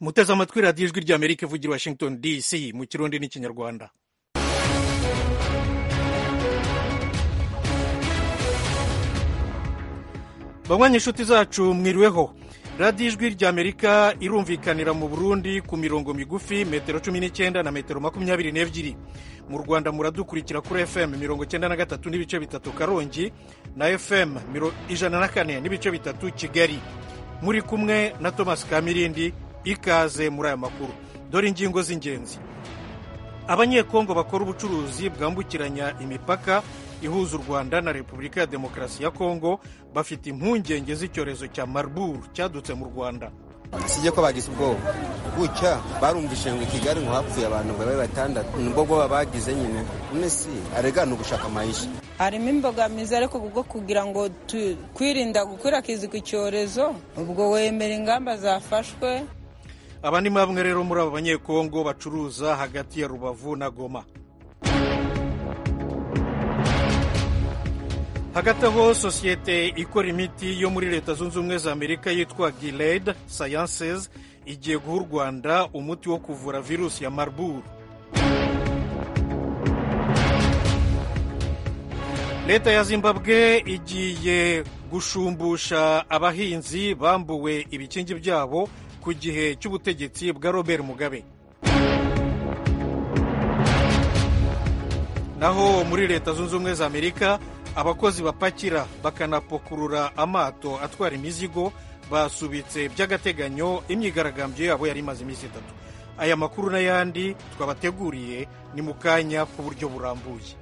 muteze amatwi radiyo ijwi ry'amerika ivugira Washington DC mu kirundi n'ikinyarwanda. banywanyi inshuti zacu mwiriweho. radiyo ijwi ry'amerika irumvikanira mu Burundi ku mirongo migufi metero 19 na metero 22. mu Rwanda muradukurikira kuri FM 93 n'ibice bitatu Karongi na FM 104 n'ibice bitatu Kigali. muri kumwe na Thomas Kamirindi. Ikaze muri aya makuru. Dore ingingo z'ingenzi. Abanyekongo bakora ubucuruzi bwambukiranya imipaka ihuza u Rwanda na Repubulika ya Demokarasi ya Kongo bafite impungenge z'icyorezo cya Marburg cyadutse mu Rwanda. Sije ko bagize ubwoba gutya barumvishe ngo Kigali ngo hapfuye abantu ngo babe batandatu nubwo babagize nyine nesi aregana ugushaka maisha. Harimo imbogamizi ariko kubwo kugira ngo kwirinda gukwirakiza icyorezo ubwo wemera ingamba zafashwe. Aba ni bamwe rero muri abo banyekongo bacuruza hagati ya Rubavu na Goma. Hagati aho sosiyete ikora imiti yo muri Leta Zunze Ubumwe za Amerika yitwa Gilead Sciences igiye guha u Rwanda umuti wo kuvura virusi ya Marburg. Leta ya Zimbabwe igiye gushumbusha abahinzi bambuwe ibikingi byabo ku gihe cy'ubutegetsi bwa Robert Mugabe. Naho muri Leta Zunze Ubumwe za Amerika abakozi bapakira bakanapakurura amato atwara imizigo basubitse by'agateganyo imyigaragambyo yabo yari imaze iminsi 3. Aya makuru n'ayandi twabateguriye ni mu kanya ku buryo burambuye.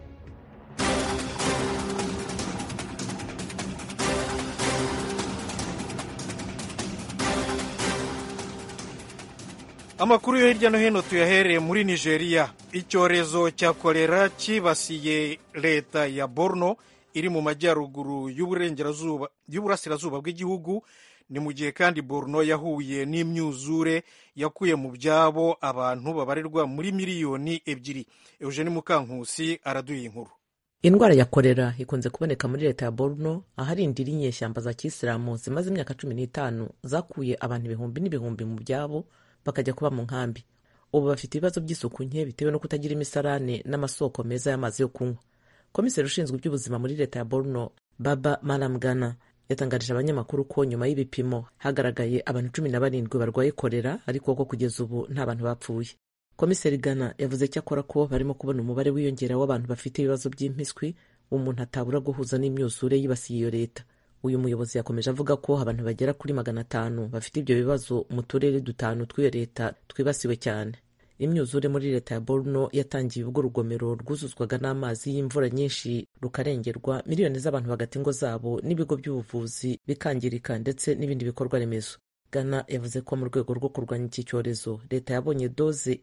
Amakuru yo hirya no hino tuyahereye muri Nigeria. Icyorezo cya kolera kibasiye leta ya Borno iri mu majyaruguru y'uburasirazuba bw'igihugu. Ni mu gihe kandi Borno yahuye n'imyuzure yakuye mu byabo abantu babarirwa muri miliyoni 2. Eugene Mukankusi araduha inkuru. Indwara ya kolera ikunze kuboneka muri leta ya Borno ahari indiri inyeshyamba za Kisilamu zimaze imyaka 15 zakuye abantu ibihumbi n'ibihumbi mu byabo bakajya kuba mu nkambi. Ubu bafite ibibazo by'isuku nke bitewe no kutagira imisarane n'amasoko meza y'amazi yo kunywa. Komiseri ushinzwe iby'ubuzima muri leta ya Borno Baba Malamgana yatangarije abanyamakuru ko nyuma y'ibipimo hagaragaye abantu 17 barwaye kolera ariko ko kugeza ubu nta bantu bapfuye. Komiseri Gana yavuze cyakora ko barimo kubona umubare wiyongera w'abantu bafite ibibazo by'impiswi umuntu atabura guhuza n'imyuzure yibasiye iyo leta. Uyu muyobozi yakomeje avuga ko abantu bagera kuri 500 bafite ibyo bibazo mu turere 5 tw'iyo leta twibasiwe cyane. Imyuzure muri leta ya Borno yatangiye ubwo urugomero rwuzuzwaga n'amazi y'imvura nyinshi rukarengerwa, miliyoni z'abantu bagata ingo zabo n'ibigo by'ubuvuzi bikangirika ndetse n'ibindi bikorwa remezo. Gana yavuze ko mu rwego rwo kurwanya iki cyorezo leta yabonye doze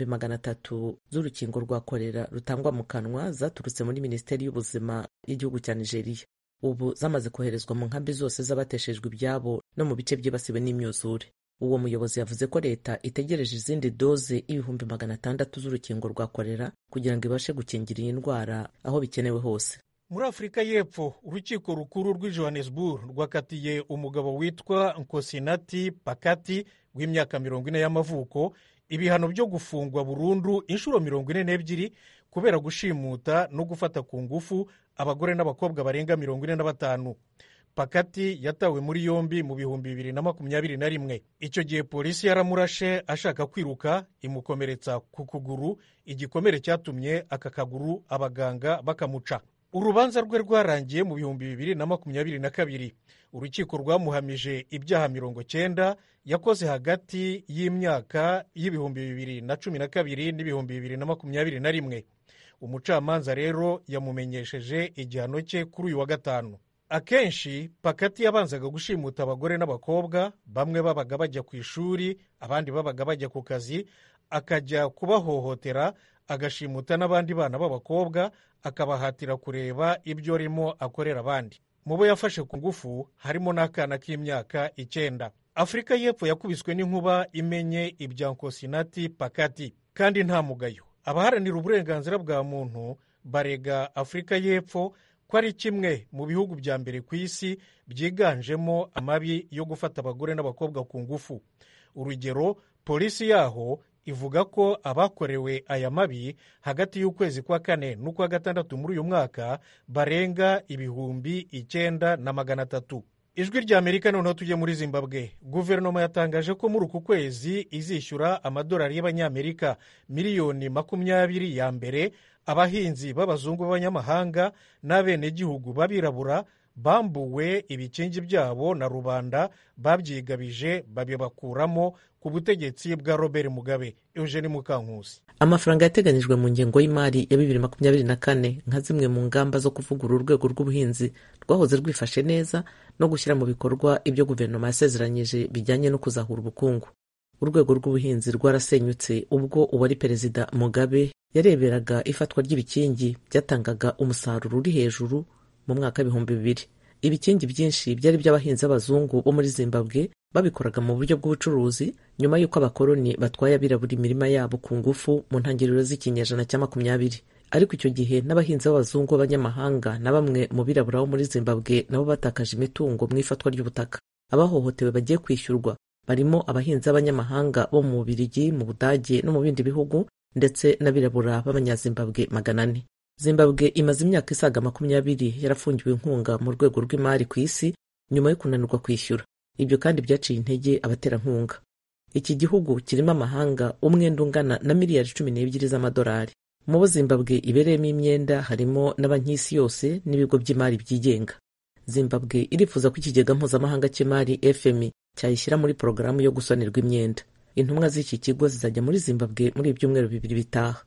300,000 z'urukingo rwa kolera rutangwa mu kanwa zaturutse muri Minisiteri y'Ubuzima y'igihugu cya Nigeria. Ubu zamaze koherezwa mu nkambi zose z'abateshejwe ibyabo no mu bice byibasiwe n'imyuzure. Uwo muyobozi yavuze ko leta itegereje izindi doze 600,000 z'urukingo rwa kolera kugira ngo ibashe gukingira iyi ndwara aho bikenewe hose. Muri Afurika y'Epfo, urukiko rukuru rw'i Johannesburg rwakatiye umugabo witwa Nkosinati Pakati w'imyaka 40 y'amavuko ibihano byo gufungwa burundu inshuro 42 kubera gushimuta no gufata ku ngufu abagore n'abakobwa barenga 45. Pakati yatawe muri yombi mu 2021. Icyo gihe polisi yaramurashe ashaka kwiruka imukomeretsa ku kuguru, igikomere cyatumye aka kaguru abaganga bakamuca. Urubanza rwe rwarangiye mu 2022. Urukiko rwamuhamije ibyaha 90 yakoze hagati y'imyaka y'2012 n'2021. Umucamanza rero yamumenyesheje igihano cye kuri uyu wa gatanu. Akenshi Pakati yabanzaga gushimuta abagore n'abakobwa, bamwe babaga bajya ku ishuri abandi babaga bajya ku kazi, akajya kubahohotera, agashimuta n'abandi bana b'abakobwa akabahatira kureba ibyo arimo akorera abandi. Mu bo yafashe ku ngufu harimo n'akana k'imyaka 9. Afurika y'Epfo yakubiswe n'inkuba imenye ibya Nkosinati Pakati kandi nta mugayo. Abaharanira uburenganzira bwa muntu barega Afurika y'Epfo ko ari kimwe mu bihugu bya mbere ku isi byiganjemo amabi yo gufata abagore n'abakobwa ku ngufu. Urugero, polisi yaho ivuga ko abakorewe aya mabi hagati y'ukwezi kwa kane n'ukwa gatandatu muri uyu mwaka barenga 9,300. ijwi rya Amerika noneho tujye muri Zimbabwe. Guverinoma yatangaje ko muri uku kwezi izishyura amadolari y'abanyamerika miliyoni 20 ya mbere abahinzi b'abazungu b'abanyamahanga n'abenegihugu b'abirabura bambuwe ibikingi byabo na rubanda babyigabije babibakuramo ku butegetsi bwa Robert Mugabe. Eugene Mukankusi. Amafaranga yateganijwe mu ngengo y'imari ya 2024 nka zimwe mu ngamba zo kuvugurura urwego rw'ubuhinzi rwahoze rwifashe neza no gushyira mu bikorwa ibyo guverinoma yasezeranyije bijyanye no kuzahura ubukungu. Urwego rw'ubuhinzi rwarasenyutse ubwo uwari perezida Mugabe yareberaga ifatwa ry'ibikingi byatangaga umusaruro uri hejuru mu mwaka w'2000. Ibikingi byinshi byari by'abahinzi b'abazungu bo muri Zimbabwe babikoraga mu buryo bw'ubucuruzi nyuma y'uko abakoloni batwaye abirabura imirima yabo ku ngufu mu ntangiriro z'ikinyejana cya 20. Ariko icyo gihe n'abahinzi b'abazungu b'abanyamahanga na bamwe mu birabura bo muri Zimbabwe nabo batakaje imitungo mu ifatwa ry'ubutaka. Abahohotewe bagiye kwishyurwa barimo abahinzi b'abanyamahanga bo mu Bubiligi, mu Budage no mu bindi bihugu, ndetse n'abirabura b'abanyazimbabwe 400. Zimbabwe imaze imyaka isaga 20 yarafungiwe inkunga mu rwego rw'imari ku isi nyuma yo kunanirwa kwishyura. Ibyo kandi byaciye intege abaterankunga. Iki gihugu kirimo amahanga umwenda ungana na miliyari 12 z'amadolari. Mu bo Zimbabwe ibereyemo imyenda harimo n'abankisi yose n'ibigo by'imari byigenga. Zimbabwe irifuza ko ikigega mpuzamahanga cy'imari FMI cyayishyira muri porogaramu yo gusanirwa imyenda. Intumwa z'iki kigo zizajya muri Zimbabwe muri ibyumweru 2 bitaha.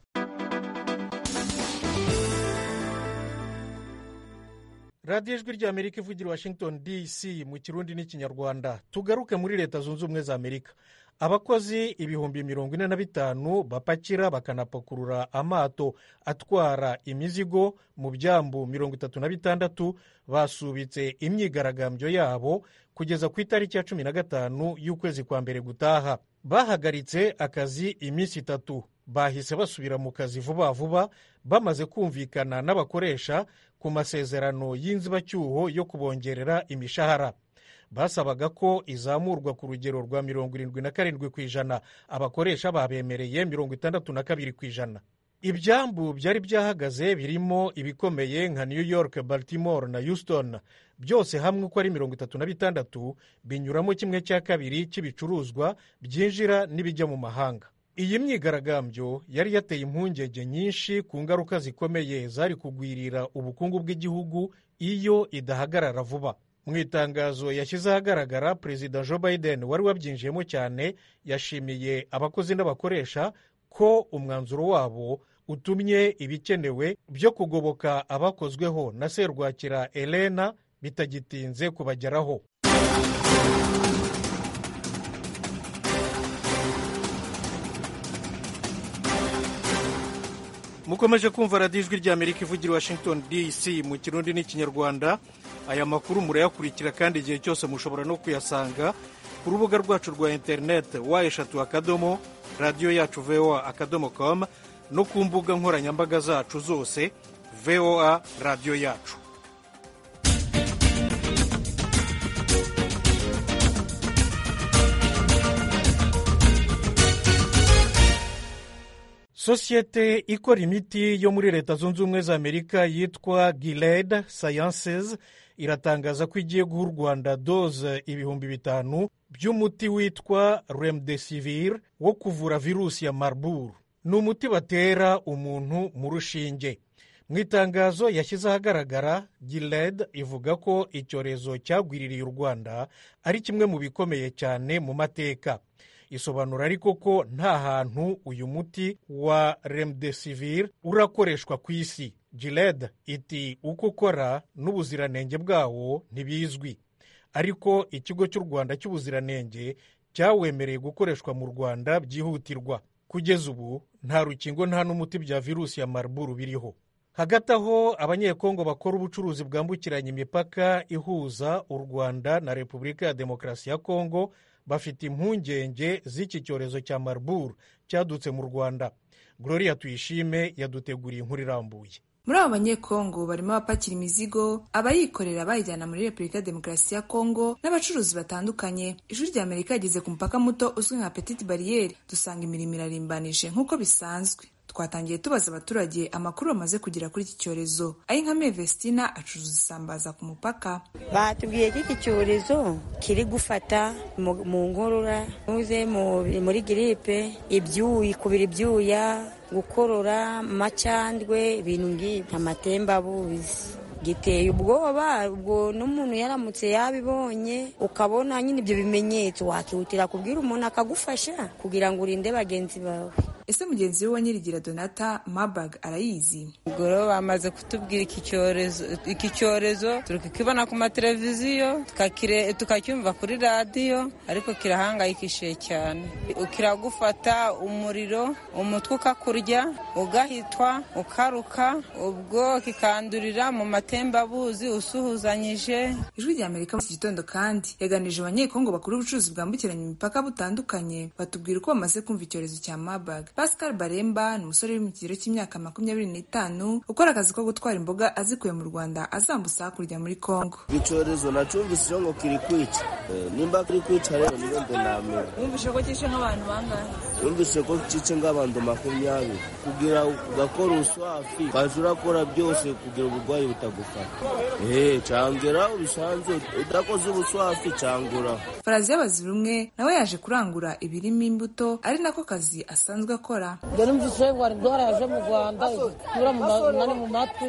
radiyo ijwi rya Amerika ivugira Washington DC mu Kirundi n'Ikinyarwanda. Tugaruke muri Leta Zunze Ubumwe za Amerika. Abakozi 45,000 bapakira bakanapakurura amato atwara imizigo mu byambu 36 basubitse imyigaragambyo yabo kugeza ku itariki ya 15 y'ukwezi kwa mbere gutaha. Bahagaritse akazi iminsi 3. Bahise basubira mu kazi vuba vuba bamaze kumvikana n'abakoresha ku masezerano y'inzibacyuho yo kubongerera imishahara. Basabaga ko izamurwa ku rugero rwa 77%. Abakoresha babemereye 62%. Ibyambu byari byahagaze birimo ibikomeye nka New York, Baltimore na Houston. Byose hamwe uko ari 36 binyuramo 1/2 cy'ibicuruzwa byinjira n'ibijya mu mahanga. Iyi myigaragambyo yari yateye impungenge nyinshi ku ngaruka zikomeye zari kugwirira ubukungu bw'igihugu iyo idahagarara vuba. Mu itangazo yashyize ahagaragara, Perezida Joe Biden wari wabyinjiyemo cyane yashimiye abakozi n'abakoresha ko umwanzuro wabo utumye ibikenewe byo kugoboka abakozweho na serwakira Elena bitagitinze kubageraho. Mukomeje kumva radiyo ijwi rya Amerika ivugira Washington DC mu Kirundi n'Ikinyarwanda. Aya makuru murayakurikira kandi igihe cyose mushobora no kuyasanga ku rubuga rwacu rwa interineti wa3 radiyo yacu voa.com no ku mbuga nkoranyambaga zacu zose VOA radiyo yacu. Sosiyete ikora imiti yo muri Leta Zunze Ubumwe za Amerika yitwa Gilead Sciences iratangaza ko igiye guha u Rwanda doze 5,000 by'umuti witwa Remdesivir wo kuvura virusi ya Marburg. Ni umuti batera umuntu mu rushinge. Mu itangazo yashyize ahagaragara, Gilead ivuga ko icyorezo cyagwiririye u Rwanda ari kimwe mu bikomeye cyane mu mateka. Isobanura ariko ko nta hantu uyu muti wa Remdesivir urakoreshwa ku isi. Gilead iti uko ukora n'ubuziranenge bwawo ntibizwi, ariko ikigo cy'u Rwanda cy'ubuziranenge cyawemereye gukoreshwa mu Rwanda byihutirwa. Kugeza ubu nta rukingo nta n'umuti bya virusi ya Marburg biriho. Hagati aho, abanyekongo bakora ubucuruzi bwambukiranya imipaka ihuza u Rwanda na Repubulika ya Demokarasi ya Kongo bafite impungenge z'iki cyorezo cya Marburg cyadutse mu Rwanda. Gloria Tuyishime yaduteguriye inkuru irambuye. Muri abo banyekongo barimo abapakira imizigo, abayikorera bayijyana muri Repubulika ya Demokarasi ya Kongo n'abacuruzi batandukanye. Ijwi rya Amerika yageze ku mupaka muto uzwi nka Petite Barriere, dusanga imirimo irarimbanije nk'uko bisanzwe. Twatangiye tubaza abaturage amakuru bamaze kugera kuri iki cyorezo. Ayinkame Vestina acuruza isambaza ku mupaka. Batubwiye ko iki cyorezo kiri gufata mu ngorora, uze muri gripe, ibyuyi, kubira ibyuya, gukorora, macandwe, ibintu ngibi, amatembabuzi. Giteye ubwoba, ubwo n'umuntu yaramutse yabibonye ukabona nyine ibyo bimenyetso, wakihutira kubwira umuntu akagufasha kugira ngo urinde bagenzi bawe. Ese mugenzi we wa Nyirigira Donata Marburg arayizi? Ubwo rero bamaze kutubwira iki cyorezo turi kukibona ku mateleviziyo, tukacyumva kuri radiyo, ariko kirahangayikishije cyane. Kiragufata umuriro, umutwe ukakurya, ugahitwa, ukaruka, ubwo kikandurira mu matembabuzi usuhuzanyije. Ijwi rya Amerika muri iki gitondo kandi yaganije abanyekongo bakuru ubucuruzi bwambukiranya imipaka butandukanye, batubwira uko bamaze kumva icyorezo cya Marburg. Pascal Baremba ni umusore uri mu kigero cy'imyaka 25 ukora akazi ko gutwara imboga azikuye mu Rwanda azambusa hakurya muri Kongo. Icyorezo nacumvise ngo kiri kwica, nimba kiri kwica rero niyo ndonamira. Wumvise ko cyishe nk'abantu bangahe? Wumvise ko cyishe nk'abantu 20 kugira ugakora uswafi kajura kora byose kugira uburwayi butagufata. Cangera ubisanzwe udakoze ubuswafi cangura. Farazi y'abazirumwe nawe yaje kurangura ibirimo imbuto ari nako kazi asanzwe akora. Njye numvise ngo ari ndwara yaje mu Rwanda ikura mu matwi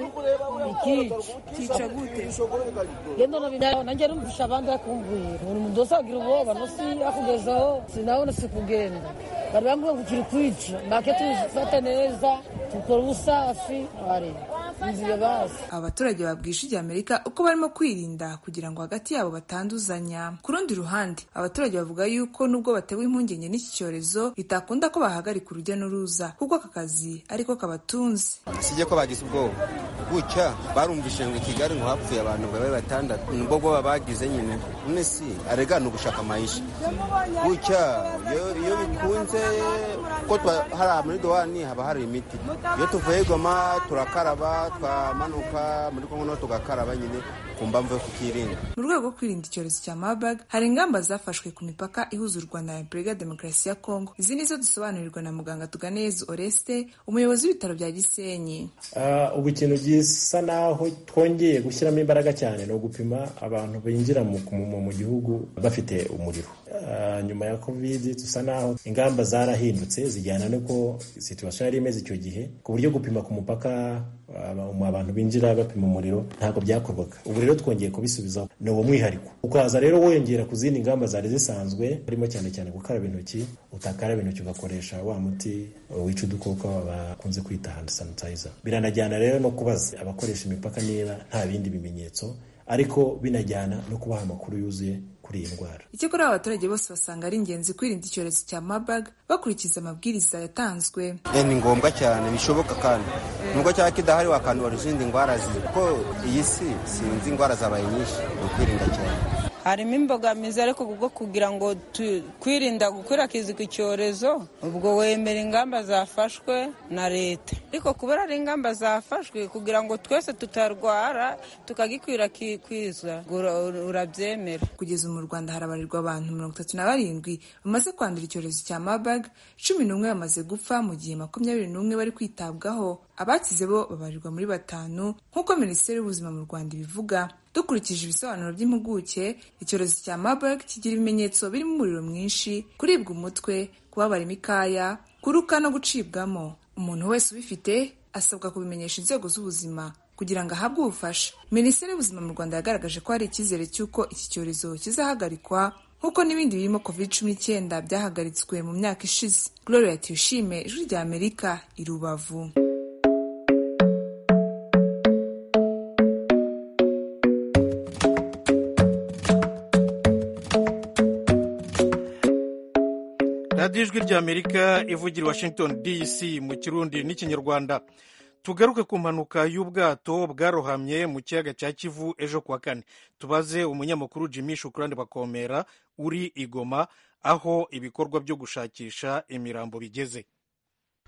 ikica gute? Gendo nanjye numvise abandi bakumbwira umuntu dosagira ubwoba no si akugezaho sinabona sikugenda. Bari bambwiye ngo kiri kwica make tufate neza tukora ubusafi ari abaturage babwisha ijya Amerika uko barimo kwirinda kugira ngo hagati yabo batanduzanya. Ku rundi ruhande abaturage bavuga yuko nubwo batewe impungenge n'iki cyorezo bitakunda ko bahagarika urujya n'uruza kuko aka kazi ariko kabatunze. Sije ko bagize ubwoba gutya barumvishe ngo Kigali ngo hapfuye abantu batandatu nubwo bwo bagize nyine nesi aregana ugushaka maisha gutya iyo bikunze ko hari muri Douane haba hari imiti iyo tuvuye Goma turakaraba twamanuka muri Kongo no tugakaraba nyine kumba mve kukirinda. Mu rwego rwo kwirinda icyorezo cya Marburg hari ingamba zafashwe ku mipaka ihuza u Rwanda na Repubulika ya Demokarasi ya Kongo. Izi nizo dusobanurirwa na muganga Tuganeza Oreste umuyobozi w'ibitaro bya Gisenyi. Ubu ikintu gisa naho twongeye gushyiramo imbaraga cyane no gupima abantu binjira mu gihugu bafite umuriro. Nyuma ya Covid tusa naho ingamba zarahindutse zijyana nuko situation yari imeze icyo gihe ku buryo gupima ku mupaka abantu binjira bapima umuriro ntabwo byakorwaga. Ubu rero twongeye kubisubizaho ni uwo mwihariko ukaza rero wongera ku zindi ngamba zari zisanzwe harimo cyane cyane gukaraba intoki, utakaraba intoki ugakoresha wa muti wica udukoko bakunze kwita hand sanitizer. Biranajyana rero no kubaza abakoresha imipaka niba nta bindi bimenyetso ariko binajyana no kubaha amakuru yuzuye kuri iyi ndwara. Icyakora abaturage bose basanga ari ingenzi kwirinda icyorezo cya Marburg bakurikiza amabwiriza yatanzwe. Ni ngombwa cyane bishoboka kandi nubwo cyaba kidahari wakandura izindi ndwara ko iyi sinzi indwara zabaye nyinshi no kwirinda cyane. Harimo imbogamizi ariko kubwo kugira ngo kwirinda gukwirakwiza icyorezo ubwo wemera ingamba zafashwe na leta ariko kubera ari ingamba zafashwe kugira ngo twese tutarwara tukagikwirakwiza urabyemera. Kugeza mu Rwanda harabarirwa abantu 37 bamaze kwandura icyorezo cya Marburg, 11 bamaze gupfa mu gihe 21 bari kwitabwaho. Abakize bo babarirwa muri 5 nk'uko Minisiteri y'Ubuzima mu Rwanda ibivuga. Dukurikije ibisobanuro by'impuguke, icyorezo cya Marburg kigira ibimenyetso birimo umuriro mwinshi, kuribwa umutwe, kubabara imikaya, kuruka no gucibwamo. Umuntu wese ubifite asabwa kubimenyesha inzego z'ubuzima kugira ngo ahabwe ubufasha. Minisiteri y'Ubuzima mu Rwanda yagaragaje ko hari icyizere cy'uko iki cyorezo kizahagarikwa nk'uko n'ibindi birimo COVID-19 byahagaritswe mu myaka ishize. Gloria Tuyishime, Ijwi rya Amerika, i Rubavu. Ijwi rya Amerika ivugira Washington DC mu Kirundi n'Ikinyarwanda. Tugaruke ku mpanuka y'ubwato bwarohamye mu kiyaga cya Kivu ejo kuwa kane. Tubaze umunyamakuru Jimmy Shukrani Bakomera uri i Goma aho ibikorwa byo gushakisha imirambo bigeze.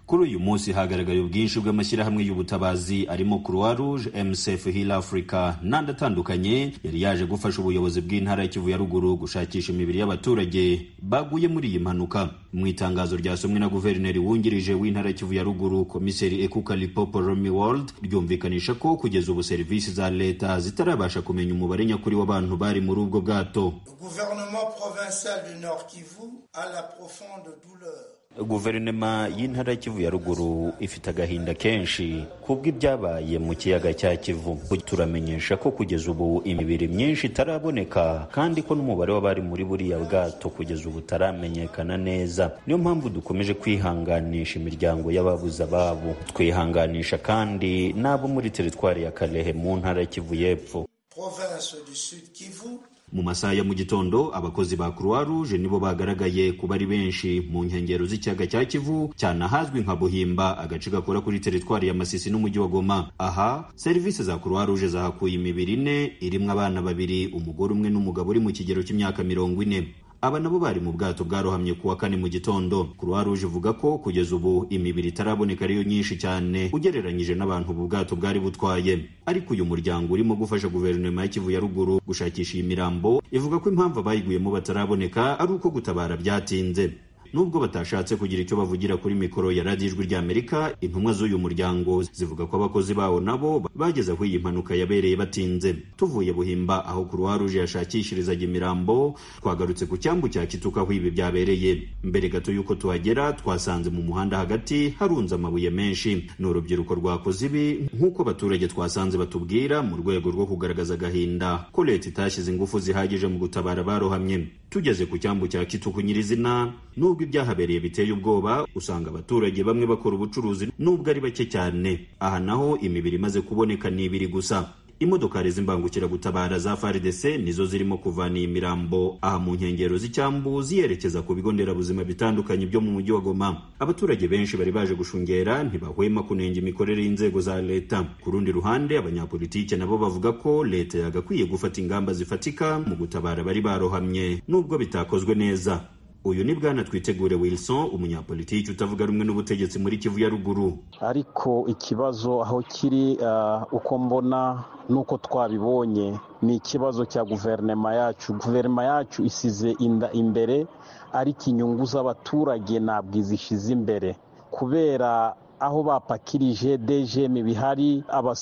Kuri uyu munsi hagaragaye ubwinshi bw'amashyirahamwe y'ubutabazi arimo Croix Rouge, MSF Heal Africa n'andi atandukanye yari yaje gufasha ubuyobozi bw'intara ya Kivu ya ruguru gushakisha imibiri y'abaturage baguye muri iyi mpanuka. Mu itangazo ryasomwe na guverineri wungirije w'intara ya Kivu ya ruguru, komiseri Ekuka Lipopo Romy World, ryumvikanisha ko kugeza ubu serivisi za leta zitarabasha kumenya umubare nyakuri w'abantu bari muri ubwo bwato. Gouvernement provincial du Nord Kivu a la profonde douleur. Guverinoma y'intara ya Kivu ya ruguru ifite agahinda kenshi kubw'ibyabaye mu kiyaga cya Kivu. Turamenyesha ko kugeza ubu imibiri myinshi itaraboneka kandi ko n'umubare w'abari muri buriya bwato kugeza ubu utaramenyekana neza. Niyo mpamvu dukomeje kwihanganisha imiryango y'ababuze ababo. Twihanganisha kandi n'abo muri teritwari ya Kalehe mu ntara ya Kivu y'Epfo. Province du Sud Kivu. Mu masaha ya mu gitondo abakozi ba Croix Rouge nibo bagaragaye kuba ari benshi mu nkengero z'ikiyaga cya Kivu, cyane ahazwi nka Buhimba, agace gakora kuri teritwari ya Masisi n'umujyi wa Goma. Aha serivisi za Croix Rouge zahakuye imibiri 4 irimo abana 2, umugore umwe n'umugabo uri mu kigero cy'imyaka 40. Aba nabo bari mu bwato bwarohamye kuwa 4 mu gitondo. Croix Rouge ivuga ko kugeza ubu imibiri itaraboneka ariyo nyinshi cyane ugereranyije n'abantu ubu bwato bwari butwaye. Ariko uyu muryango urimo gufasha guverinoma ya Kivu ya ruguru gushakisha iyi mirambo ivuga ko impamvu abayiguyemo bataraboneka ari uko gutabara byatinze. Nubwo batashatse kugira icyo bavugira kuri mikoro ya Radio Ijwi ry'Amerika, intumwa z'uyu muryango zivuga ko abakozi bawo nabo bageze aho iyi mpanuka yabereye batinze. Tuvuye Buhimba aho Croix Rouge yashakishirizaga imirambo, twagarutse ku cyambu cya Kituka aho ibi byabereye. Mbere gato yuko tuhagera twasanze mu muhanda hagati harunze amabuye menshi. Ni urubyiruko rwakoze ibi nk'uko abaturage twasanze batubwira mu rwego rwo kugaragaza agahinda ko leta itashyize ingufu zihagije mu gutabara barohamye. Tugeze ku cyambu cya Kituku nyirizina, nubwo ibyahabereye biteye ubwoba, usanga abaturage bamwe bakora ubucuruzi nubwo ari bake cyane. Aha naho imibiri imaze kuboneka ni 2 gusa. Imodokari z'imbangukira gutabara za FARDC nizo zirimo kuvana iyi mirambo aha mu nkengero z'icyambu ziyerekeza ku bigo nderabuzima bitandukanye byo mu mujyi wa Goma. Abaturage benshi bari baje gushungera ntibahwema kunenga imikorere y'inzego za leta. Ku rundi ruhande abanyapolitike nabo bavuga ko leta yagakwiye gufata ingamba zifatika mu gutabara bari barohamye nubwo bitakozwe neza. Uyu ni Bwana Twitegure Wilson, umunyapolitiki utavuga rumwe n'ubutegetsi muri Kivu ya ruguru. Ariko ikibazo aho kiri uko mbona nuko twabibonye ni ikibazo cya guverinoma yacu. Guverinoma yacu isize inda imbere, ariko inyungu z'abaturage ntabwo izishize imbere, kubera aho bapakirije DGM bihari,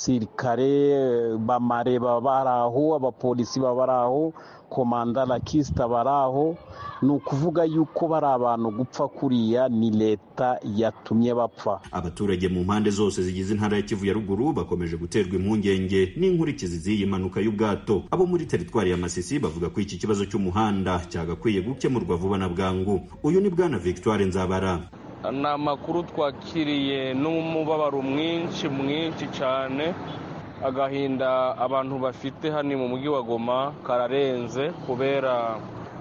abasirikare bamare babaraho, abapolisi babaraho, komanda la kista baraho. Ni ukuvuga yuko bari abantu gupfa kuriya ni leta yatumye bapfa. Abaturage mu mpande zose zigize intara ya Kivu ya ruguru bakomeje guterwa impungenge n'inkurikizi z'iyi mpanuka y'ubwato. Abo muri teritwari ya Masisi bavuga ko iki kibazo cy'umuhanda cyagakwiye gukemurwa vuba na bwangu. Uyu ni Bwana Victoire Nzabara. Ni amakuru twakiriye n'umubabaro mwinshi cyane. Agahinda abantu bafite hano mu mujyi wa Goma kararenze kubera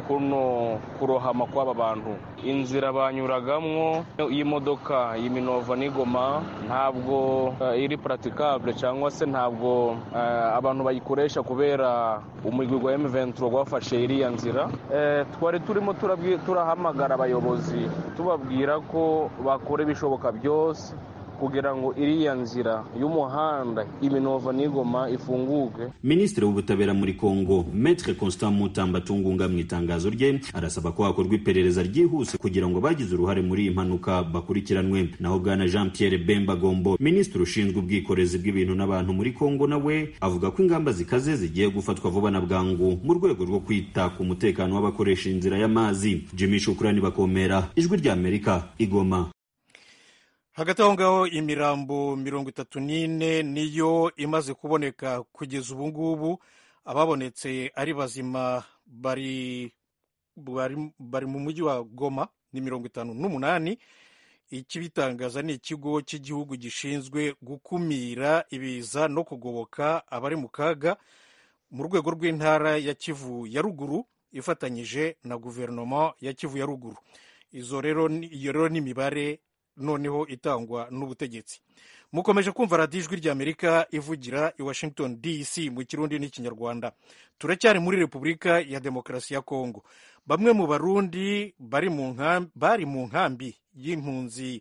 kuno kurohama kw'aba bantu. Inzira banyuragamwo y'imodoka y'Iminova n'Igoma ntabwo iri praticable, cyangwa se ntabwo abantu bayikoresha kubera umugwi wa M23 gwafashe iriya nzira. Twari turimo turahamagara abayobozi tubabwira ko bakora ibishoboka byose kugira ngo iriya nzira y'umuhanda Iminova n'Igoma ifunguke. Minisitiri w'ubutabera muri Kongo, Maître Constant Mutamba Tungunga, mu itangazo rye arasaba ko hakorwa iperereza ryihuse kugira ngo bagize uruhare muri iyi mpanuka bakurikiranwe. Naho Bwana Jean Pierre Bemba Gombo, minisitiri ushinzwe ubwikorezi bw'ibintu n'abantu muri Kongo, nawe avuga ko ingamba zikaze zigiye gufatwa vuba na bwangu mu rwego rwo kwita ku mutekano w'abakoresha inzira y'amazi. Jimmy Shukrani Bakomera, Ijwi ry'Amerika, Igoma. Hagati aho ngaho imirambo 34 niyo imaze kuboneka kugeza ubu ngubu. Ababonetse ari bazima bari mu mujyi wa Goma ni 58. Ikibitangaza ni ikigo cy'igihugu gishinzwe gukumira ibiza no kugoboka abari mu kaga mu rwego rw'intara ya Kivu ya ruguru ifatanyije na guverinoma ya Kivu ya ruguru. Iyo rero ni imibare noneho itangwa n'ubutegetsi. Mukomeje kumva Radio Ijwi ry'Amerika ivugira i Washington DC mu Kirundi n'Ikinyarwanda. Turacyari muri Repubulika ya Demokarasi ya Kongo. Bamwe mu Barundi bari mu nkambi y'impunzi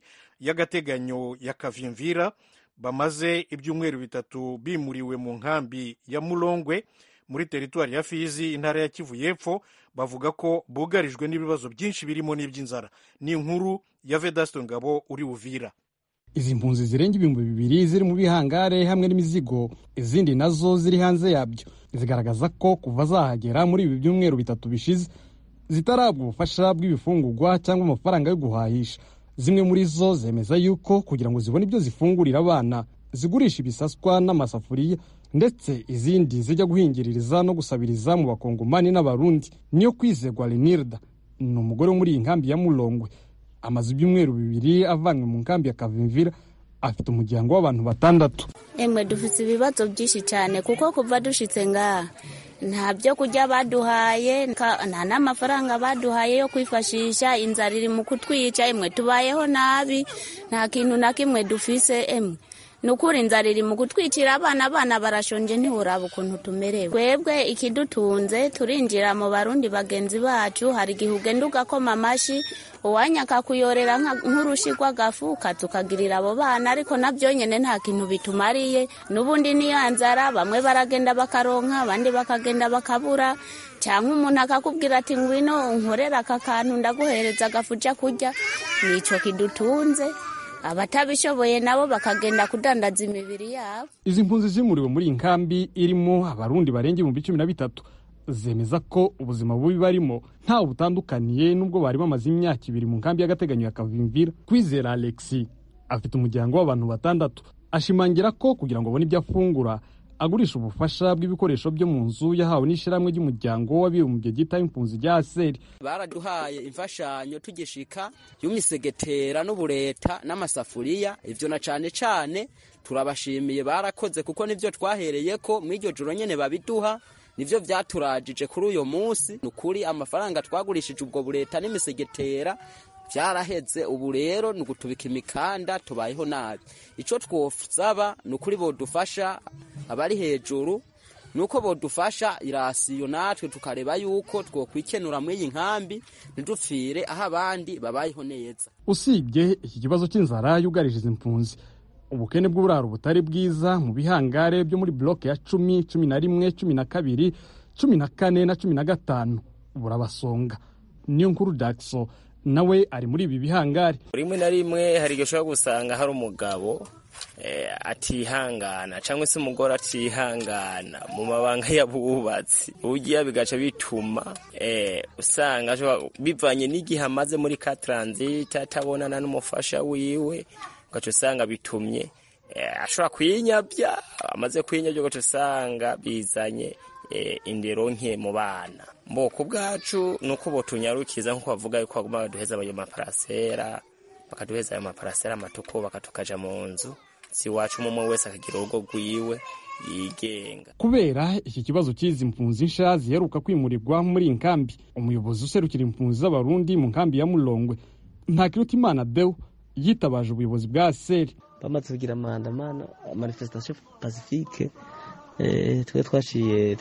y'agateganyo ya Kavimvira bamaze ibyumweru 3 bimuriwe mu nkambi ya Mulongwe muri teritwari ya Fizi intara ya Kivu y'Epfo bavuga ko bugarijwe n'ibibazo byinshi birimo n'iby'inzara. Ni inkuru ya Vedasto Ngabo uri Uvira. Izi mpunzi zirenga 2,000 ziri mu bihangare hamwe n'imizigo, izindi nazo ziri hanze yabyo, zigaragaza ko kuva zahagera muri ibi byumweru 3 bishize zitarabwa ubufasha bw'ibifungurwa cyangwa amafaranga yo guhahisha. Zimwe muri zo zemeza yuko kugira ngo zibone ibyo zifungurira abana zigurisha ibisaswa n'amasafuriya, ndetse izindi zijya guhingiririza no gusabiriza mu bakongomani n'abarundi. Niyo kwizegwa Lenirda ni umugore wo muri iyi nkambi ya Mulongwe, amaze ibyumweru 2 avanywe mu nkambi ya Kavimvira, afite umuryango w'abantu 6. Emwe dufite ibibazo byinshi cyane kuko kuva dushitse ngaha nta byo kurya baduhaye, nta n'amafaranga baduhaye yo kwifashisha, inzara iri mu kutwica, emwe tubayeho nabi, nta kintu na kimwe dufise. Emwe nukuri inzara iri mu kutwicira, abana barashonje ntiworaba ukuntu tumerewe. Twebwe ikidutunze turinjira mu barundi bagenzi bacu, hari igihe ugenda ugakoma amashi uwanyaka kuyorera nk'urushi rw'agafuka tukagirira abo bana, ariko nabyo nyene nta kintu bitumariye. N'ubundi niyo nzara, bamwe baragenda bakaronka, abandi bakagenda bakabura, cyangwa umuntu akakubwira ati ngwino unkorera aka kantu ndaguhereza agafuja kurya. Nico kidutunze, abatabishoboye nabo bakagenda kudandaza imibiri yabo. Izi mpunzi zimuriwe muri inkambi irimo abarundi barenga 13 zemeza ko ubuzima bubi barimo nta butandukaniye nubwo bari bamaze imyaka 2 mu nkambi y'agateganyo ya Kavimvira. Kwizera Alexis afite umuryango w'abantu 6, ashimangira ko kugira ngo abone ibyo afungura agurisha ubufasha bw'ibikoresho byo mu nzu yahawe n'ishiramwe ry'umuryango w'abibumbye gita impunzi rya ASER. Baraduhaye imfashanyo tugishika y'imisegetera n'ubureta n'amasafuriya, ivyo na cane turabashimiye, barakoze kuko nivyo twahereye ko mw'iryo joro nyene babiduha, nivyo vyaturajije kuri uyo munsi. Nukuri amafaranga twagurishije ubwo bureta n'imisegetera vyaraheze, ubu rero nugutubika imikanda, tubayeho nabi. Ico twosaba nukuri bodufasha abari hejuru, nuko bodufasha irasiyo natwe tukareba yuko twokwikenura muri iyi nkambi ntidupfire aho abandi babayeho neza. Usibye iki kibazo cy'inzara yugarije izi mpunzi, ubukene bw'uburaro butari bwiza mu bihangare byo muri bloke ya 10, 11, 12, 14 na 15 burabasonga. Niyo nkuru Daxo nawe ari muri ibi bihangare. Rimwe na rimwe hari gishobora gusanga hari umugabo atihangana cyangwa se umugore atihangana mu mabanga y'abubatsi, ugiye bigaca bituma usanga bivanye n'igihe amaze muri ka transit atabonana n'umufasha wiwe, gaca usanga bitumye ashobora kwinyabya, amaze kwinyabya gaca usanga bizanye indero nke mu bana. Mboko bwacu nuko botunyarukiza nko bavuga yuko baguma baduheza ayo maparasera, bakaduheza ayo maparasera amatuko, bakatukaja mu nzu si wacu umwe wese akagira urugo rwiwe yigenga. Kubera iki kibazo cy'izi mpunzi nsha ziheruka kwimurirwa muri inkambi, umuyobozi userukira impunzi z'abarundi mu nkambi ya Mulongwe Ntakirutimana Deo yitabaje ubuyobozi bwa ASER. Bamaze kugira amandamano manifestation pacifique, twe twaciye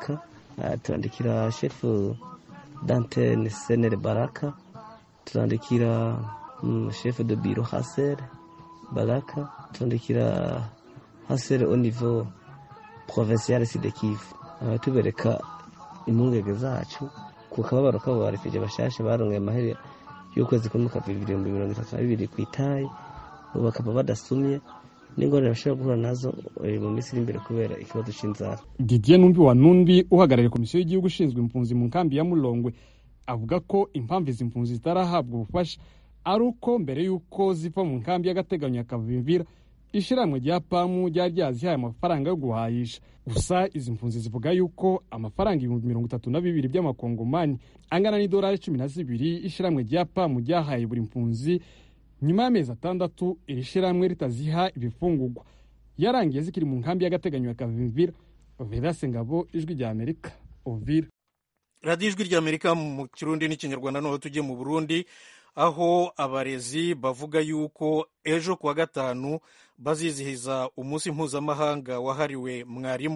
turandikira chef d'antenne Senere Baraka, turandikira chef de bureau ASER Baraka, turandikira ASER au niveau provincial Sud Kivu, tubereka impungenge zacu ku kababaro kabo barifije bashashe baronke amahere y'ukwezi kumwe ka 2032 kwitaye, bakaba badasumye n'ingorane bashobora guhura nazo mu minsi iri imbere kubera ikibazo cy'inzara. Didier Numbi wa Numbi uhagarariye komisiyo y'igihugu ishinzwe impunzi mu nkambi ya Mulongwe avuga ko impamvu izi mpunzi zitarahabwa ubufasha ari uko mbere y'uko ziva mu nkambi y'agateganyo ya Kavimvira ishiramwe rya PAMU ryari ryazihaye amafaranga yo guhahisha. Gusa izi mpunzi zivuga yuko amafaranga 32,000 by'amakongomani angana n'idolari 12 ishiramwe rya PAMU ryahaye buri mpunzi nyuma y'amezi 6 iri shiramwe ritaziha ibifungurwa. Yarangiye zikiri mu nkambi y'agateganyo ya Kavimvira. Vedasto Ngabo, Ijwi rya Amerika, Uvira. Radio Ijwi rya Amerika mu Kirundi n'Ikinyarwanda. Noneho tujye mu Burundi aho abarezi bavuga yuko ejo kuwa gatanu bazizihiza umunsi mpuzamahanga wahariwe mwarimu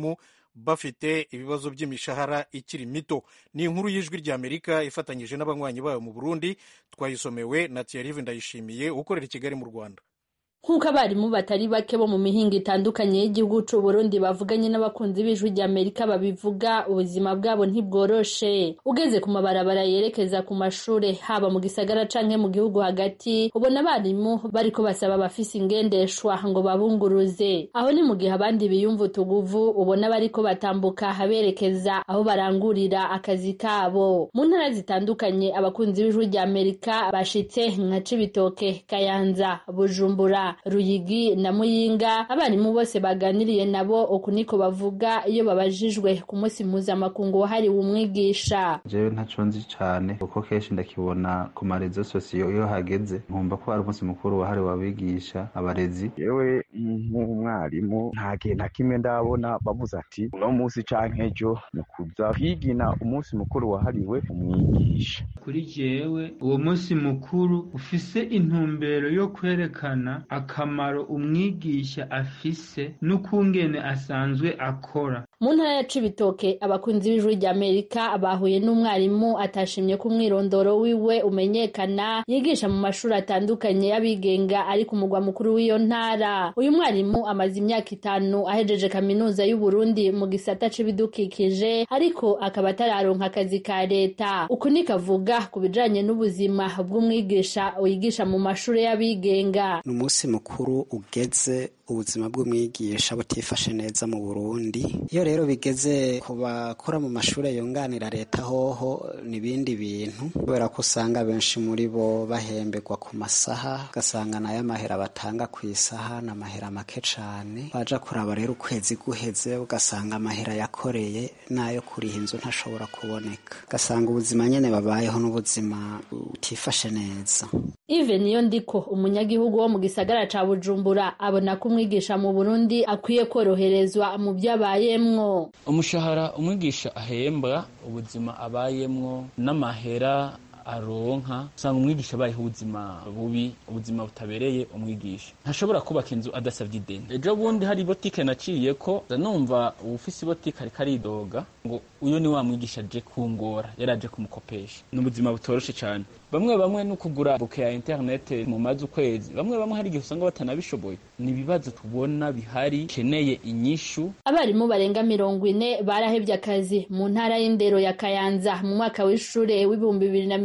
bafite ibibazo by'imishahara ikiri mito. Ni inkuru y'Ijwi ry'Amerika ifatanyije n'abanywanyi bayo mu Burundi, twayisomewe na Thierry Ndayishimiye ukorera i Kigali mu Rwanda. Nk'uko abarimu batari bake bo mu mihinga itandukanye y'igihugu c'u Burundi bavuganye n'abakunzi b'Ijwi ry'Amerika babivuga, ubuzima bwabo ntibworoshe. Ugeze ku mabarabara yerekeza ku mashure haba mu gisagara canke mu gihugu hagati, ubona abarimu bariko basaba abafise ingendeshwa ngo babunguruze. Aho ni mu gihe abandi biyumva utuguvu ubona bariko batambuka berekeza aho barangurira akazi kabo. Mu ntara zitandukanye abakunzi b'Ijwi ry'Amerika bashitse nka Cibitoke, Kayanza, Bujumbura, Ruyigi na Muyinga. Abarimu bose baganiriye nabo uku niko bavuga iyo babajijwe ku munsi mpuzamakungu wahariwe umwigisha. Jewe ntaco nzi cane kuko kenshi ndakibona ku marezo sosiyo iyo hageze, nkumva ko ari umunsi mukuru wahariwe abigisha abarezi. Yewe nk'umwarimu nta gihe na kimwe ndabona bavuze ati uno munsi canke ejo ni kuza kwigina umunsi mukuru wahariwe umwigisha. Kuri jewe uwo munsi mukuru ufise intumbero yo kwerekana akamaro umwigisha afise n'ukungene asanzwe akora. Mu ntara ya Cibitoke abakunzi b'Ijwi ry'Amerika bahuye n'umwarimu atashimye ko umwirondoro wiwe umenyekana, yigisha mu mashuri atandukanye y'abigenga ari ku mugwa mukuru w'iyo ntara. Uyu mwarimu amaze imyaka 5 ahejeje kaminuza y'u Burundi mu gisata c'ibidukikije, ariko akaba atararonka akazi ka leta. Uku niko avuga ku bijanye n'ubuzima bw'umwigisha wigisha mu mashuri y'abigenga. Umunsi mukuru ugeze ubuzima bw'umwigisha butifashe neza mu Burundi. Iyo rero bigeze ku bakora mu mashuri yunganira leta hoho n'ibindi bintu, kubera ko usanga benshi muri bo bahemberwa ku masaha, ugasanga nayo amahera batanga ku isaha n'amahera make cane. Baja kuraba rero ukwezi guheze ugasanga amahera yakoreye nayo kuriha inzu ntashobora kuboneka, ugasanga ubuzima nyene babayeho n'ubuzima butifashe neza. Even Yondiko umunyagihugu wo mu gisagara ca Bujumbura abona ko umwigisha mu Burundi akwiye koroherezwa mu byabayemwo. Umushahara umwigisha ahembwa, ubuzima abayemwo n'amahera aronka, usanga umwigisha abayeho ubuzima bubi, ubuzima butabereye umwigisha. Ntashobora kubaka inzu adasavye ideni. Ejo bundi hari botike naciye ko numva ufise botike ariko aridoga ngo uyo ni wa mwigisha aje kungora, yaraje kumukopesha. N'ubuzima butoroshe cyane. Bamwe no kugura buke ya internet mu mazu kwezi, bamwe hari igihe usanga batanabishoboye. Ni ibibazo tubona bihari keneye inyishu. Abarimu barenga 40 barahevye akazi mu ntara y'indero ya Kayanza mu mwaka w'ishure w'ibihumbi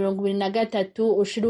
2023 ushira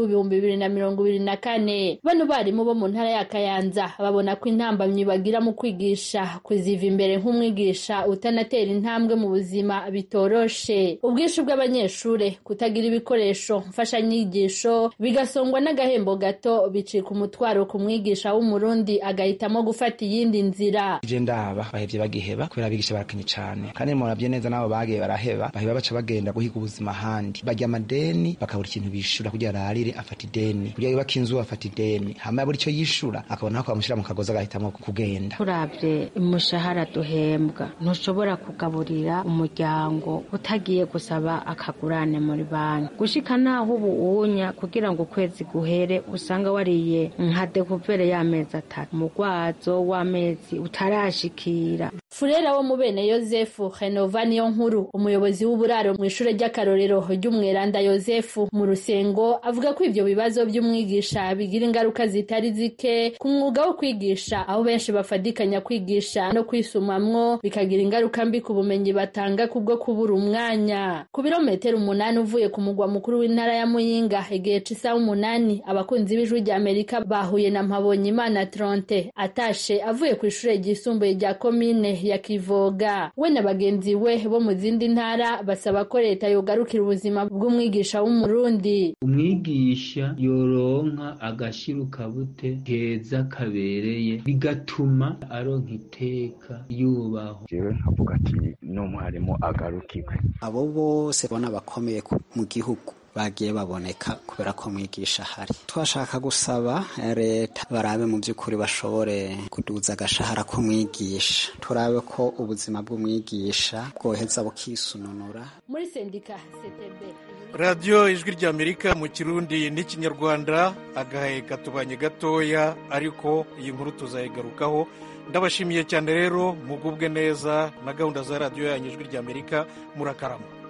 2024. Bano barimu bo mu ntara ya Kayanza babona ko intambamyi bagira mu kwigisha kuziva imbere nk'umwigisha utanatera intambwe mu buzima bitoroshe. Ubwinshi bw'abanyeshure, kutagira ibikoresho mfashanyi bigasongwa n'agahembo gato, bicika umutwaro ku mwigisha w'umurundi agahitamo gufata iyindi nzira. Je ndaba bahevye bagiheba kubera abigisha barakenye cane, kandi muravye neza nabo bagiye baraheba, baheba baca bagenda guhiga ubuzima handi, barya amadeni bakabura ikintu bishura kugira ararire afata ideni, kugira yubaka inzu afata ideni, hama buri cyo yishura akabona ko bamushira mu kagoza agahitamo kugenda. Turavye umushahara duhembwa, ntushobora kugaburira umuryango utagiye gusaba akagurane muri banki, gushika naho ubu kugira ngo ukwezi guhere usanga wariye nka dekuvere y'amezi 3, umugwazo w'amezi utarashikira. Furera wo mu bene Yozefu Renova niyo nkuru, umuyobozi w'uburaro mu ishure ry'akarorero ry'umweranda Yozefu mu Rusengo, avuga ko ivyo bibazo by'umwigisha bigira ingaruka zitari zike ku mwuga wo kwigisha, aho benshi bafadikanya kwigisha no kwisumamwo, bikagira ingaruka mbi ku bumenyi batanga kubwo kubura umwanya. Ku birometero 8 uvuye ku mugwa mukuru w'intara ya Muyinga, igihe c'isaha 8 abakunzi b'Ijwi ry'Amerika bahuye na Mpabonyimana Tronte atashe avuye ku ishure ryisumbuye rya komine ya Kivoga. We na bagenzi we bo mu zindi ntara basaba ko leta yogarukira ubuzima bw'umwigisha w'umurundi. Umwigisha yoronka agashiruka bute keza kabereye, bigatuma aronka iteka yubaho. Jewe nkavuga ati n'umwarimu agarukirwe. Abo bose bona bakomeye mu gihugu bagiye baboneka kubera ko mwigisha hari. Twashaka gusaba leta barabe mu by'ukuri bashobore kuduza agashahara ko mwigisha, turabe ko ubuzima bw'umwigisha bwoheza bukisununura. Muri sendika CTB Radio Ijwi ry'Amerika mu Kirundi n'Ikinyarwanda, agahe katubanye gatoya, ariko iyi nkuru tuzayigarukaho ndabashimiye cyane rero mugubwe neza na gahunda za radiyo yanyu ijwi ry'Amerika murakarama.